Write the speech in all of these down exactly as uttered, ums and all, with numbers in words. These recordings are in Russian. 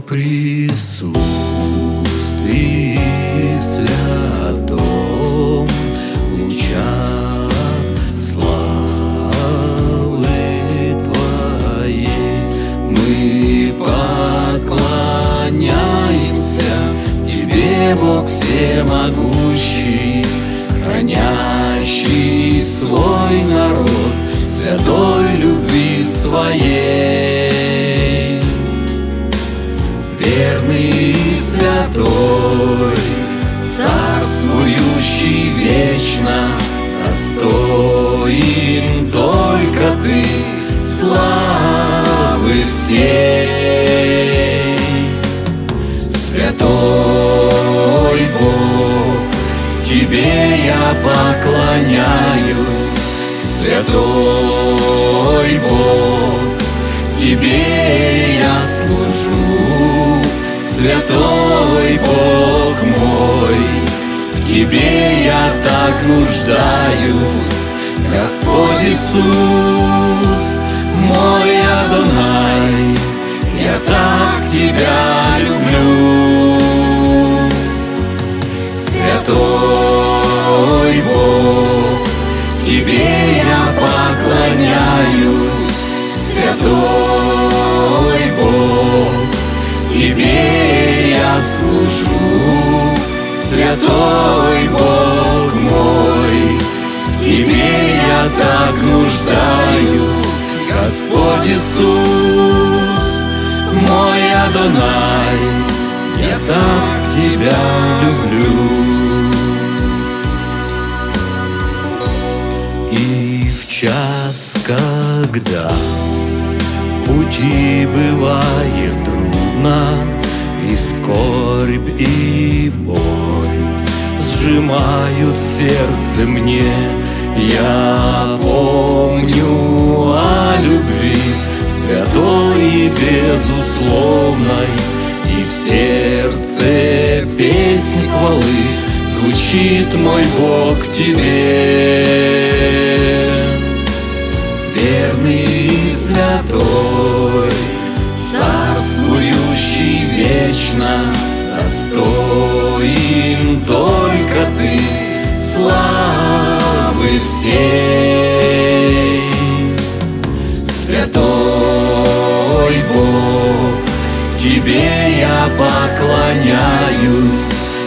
присутствии святом лучах славы Твоей мы поклоняемся Тебе, Бог всемогущий, хранящий свой народ святой любви своей. Верный и святой, царствующий вечно, достоин только Ты славы всей. Святой Бог, Тебе я поклоняюсь, святой Бог, Тебе я служу, святой Бог мой, в Тебе я так нуждаюсь, Господь Иисус, мой Адонай, я так Тебя люблю. Святой Бог, Тебе я поклоняюсь, святой Бог, Тебе я служу, святой Бог мой, в Тебе я так нуждаюсь, Господь Иисус, мой Адонай, я так Тебя люблю. И в час, когда в пути бывает трудно, и скорбь, и боль сжимают сердце мне, я помню о любви святой и безусловной, и в сердце песнь хвалы звучит мой Бог Тебе. Верный и святой, царствующий вечно, достоин только Ты славы всей. Святой Бог, Тебе я поклоняюсь,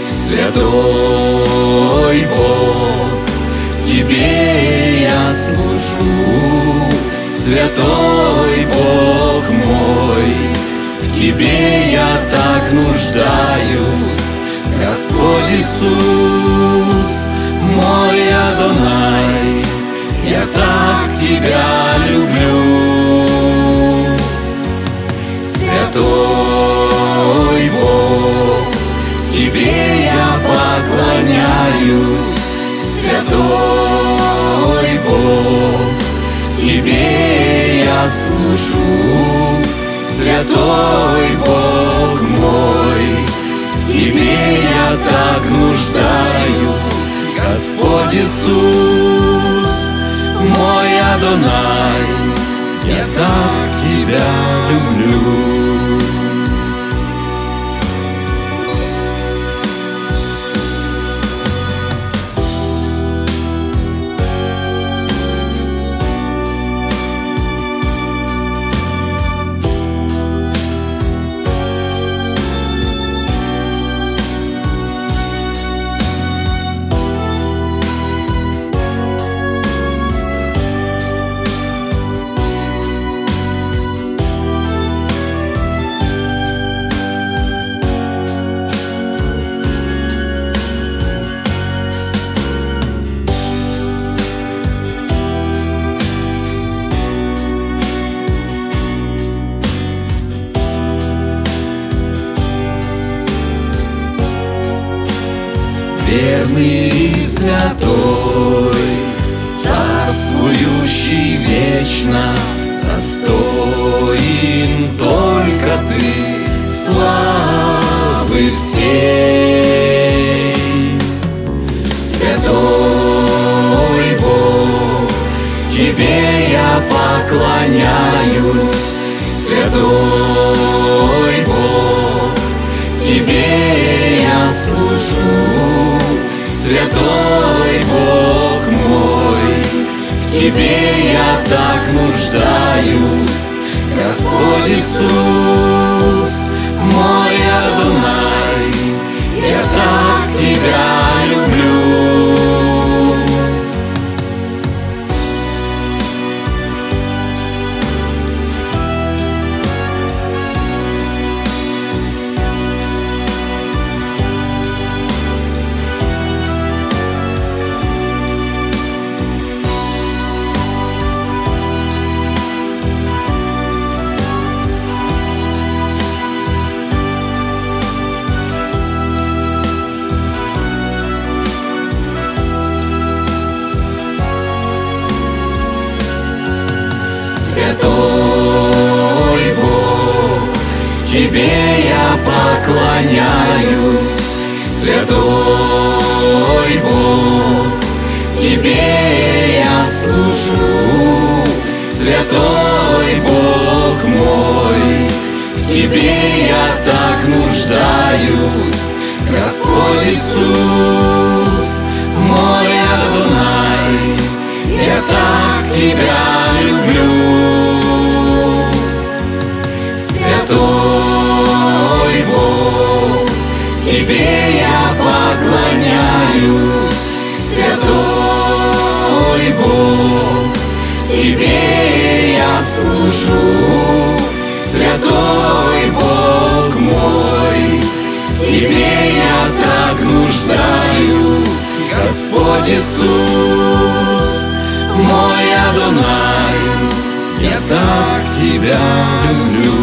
святой Бог, Тебе я служу, святой Бог мой, в Тебе я так нуждаюсь, Господь Иисус, мой Адонай, я так Тебя люблю. Святой Бог, Тебе я поклоняюсь, святой Бог, Тебе я служу, святой Бог мой, в Тебе я так нуждаюсь, Господь Иисус, мой Адонай, я так Тебя люблю. Верный и святой, царствующий вечно, достоин только Ты славы всей. Святой Бог, Тебе я поклоняюсь, святой Бог, служу. Святой Бог мой, в Тебе я так нуждаюсь. Господь Иисус, мой Адонай, я так Тебя люблю. Святой Бог, Тебе я поклоняюсь. Святой Бог, Тебе я служу. Святой Бог мой, в Тебе я так нуждаюсь. Господь Иисус, мой Адонай, я так Тебя люблю. Святой Бог, Тебе я поклоняюсь. Святой Бог, Тебе я служу. Святой Бог мой, в Тебе я так нуждаюсь. Господь Иисус, мой Адонай, я так Тебя люблю.